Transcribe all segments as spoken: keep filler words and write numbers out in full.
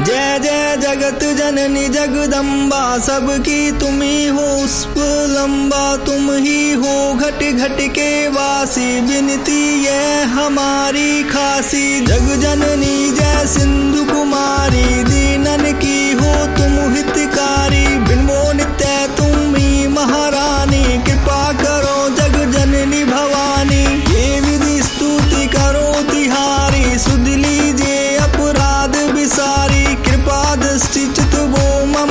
जय जय जगत जननी जगदम्बा, सबकी तुम ही हो स्फुलंबा, तुम ही हो घट घट के वासी, विनती ये हमारी खासी। जग जननी जय सिंधु कुमारी, दीनन की हो तुम हितकारी, बिनमो नित्य तुम ही महारानी, कृपा करो जग जननी भवानी। ये विधि स्तुति करो तिहारी, सुध लीजिए अपराध विसारी, कृपा दृष्टि चित वो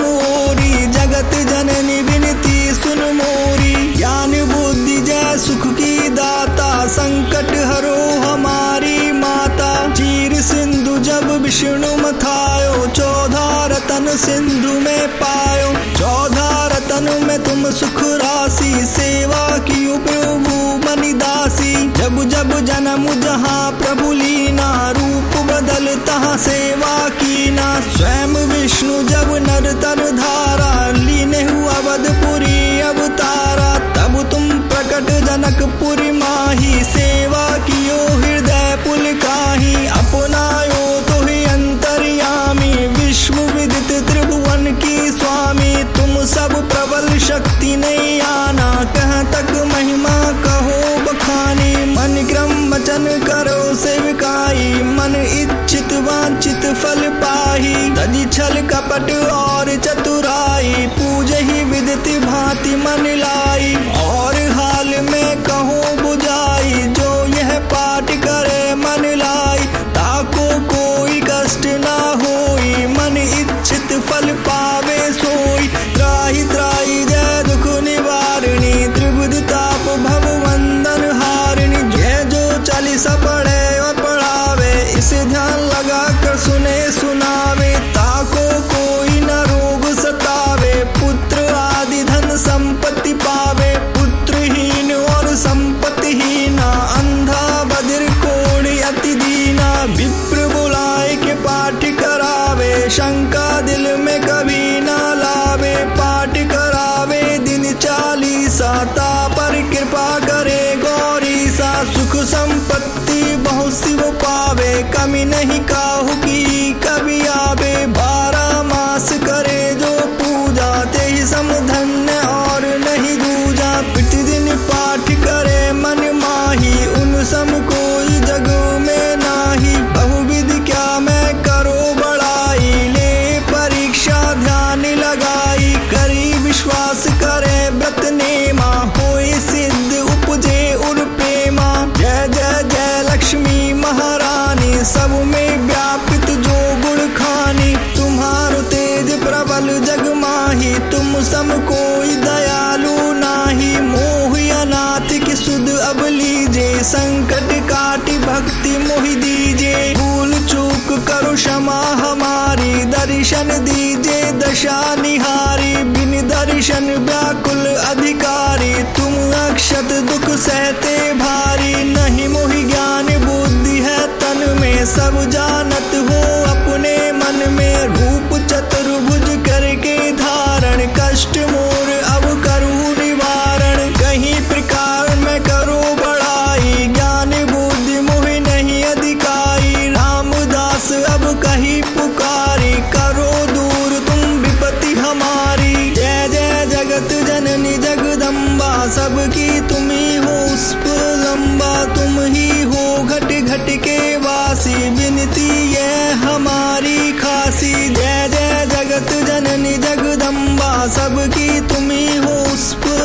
ममोरी, जगत जननी विनती सुन मोरी। ज्ञान बुद्धि जय सुख की दाता, संकट हरो हमारी माता। चीर सिंधु जब विष्णु मथायो, चौदह रतन सिंधु में पायो, चौदह रतन में तुम सुख राशि, सेवा की प्रभु मनिदासी। जब जब जन्म जहाँ प्रभु लीना, रूप बदलता सेवा कीना। स्वयं विष्णु जब नर तर धारा, लीने हुआ अवधपुरी अवतारा, तब तुम प्रकट जनकपुरी माही, सेवा कियो हृदय पुलकाही। अपनायो तो ही अंतर्यामी, विश्व विदित त्रिभुवन की स्वामी। तुम सब प्रबल शक्ति नहीं आना, कहाँ तक महिमा कहो बखानी। मन क्रम वचन करो सेवकाई, मन इच्छित वांछित फल पाही। तजी छल कपट और चतुराई, पूजे ही विदित भांति मन लाई। और हाल में कहो बुझाई, जो यह पाठ करे मन लाई। ताको कोई कष्ट ना होई, मन इच्छित फल पावे सोई। त्राहि त्राहि जय दुख निवारणी, त्रिविध ताप भव वंदन हारिणी। जय जो चालीसा पढ़े और पढ़ावे, इसे ध्यान लगा कर सुने सुनावे। ताको कोई न रोग सतावे, पुत्र आदि धन संपत्ति पावे। पुत्रहीन और संपत्तिहीना, अंधा बधिर कोढ़ अति दीना। विप्र बुलाए के पाठ करावे, शंका दिल में कभी ना लावे। पाठ करावे दिन चालीसा, ता पर कृपा करे गौरी सा। सुख संपत्ति बहुत सी वो पावे, कमी नहीं काहू की कभी आवे। बारह मास करे जो पूजा, ते ही समधन्य और नहीं दूजा। प्रतिदिन पाठ करे मन माही, उन सम कोई जग में नाही। बहुविध क्या मैं करो बड़ाई, ले परीक्षा ध्यान लगाई। करी विश्वास करे व्रत नेमा, होए सिद्ध उपजे उर प्रेमा। जय जय जय लक्ष्मी महारानी, सब में व्यापित जो गुण खानी। तुम्हारो तेज प्रबल जग माही, तुम सम कोई दयालु नाही। मोह अनाथ की सुध अब लीजे, संकट काटी भक्ति मोहि दीजे। भूल चूक करो क्षमा हमारी, दर्शन दीजे दशा निहारी। बिन दर्शन व्याकुल अधिकारी, तुम अक्षत दुख सहते भारी। नहीं मोहि ज्ञान बुद्धि है तन में, सब जानत हो अपने मन में। रूप चतुर्भुज करके धारण, कष्ट मोर अब करूँ निवारण। कहीं प्रकार मैं करो बड़ाई, ज्ञान बुद्धि मोहि नहीं अधिकारी। रामदास अब कहीं पुकारी, करो दूर तुम विपत्ति हमारी। जय जय जगत जननी जगदम्बा, सबकी तुम ही हो स्फुलंबा, तुम ही हो घट घट के वासी, विनती ये हमारी खासी। जय जय जगत जननी जगदम्बा, सबकी तुम ही हो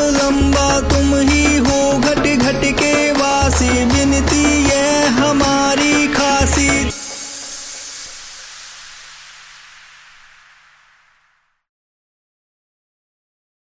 स्फुलंबा, तुम ही हो घट घट के वासी, विनती ये हमारी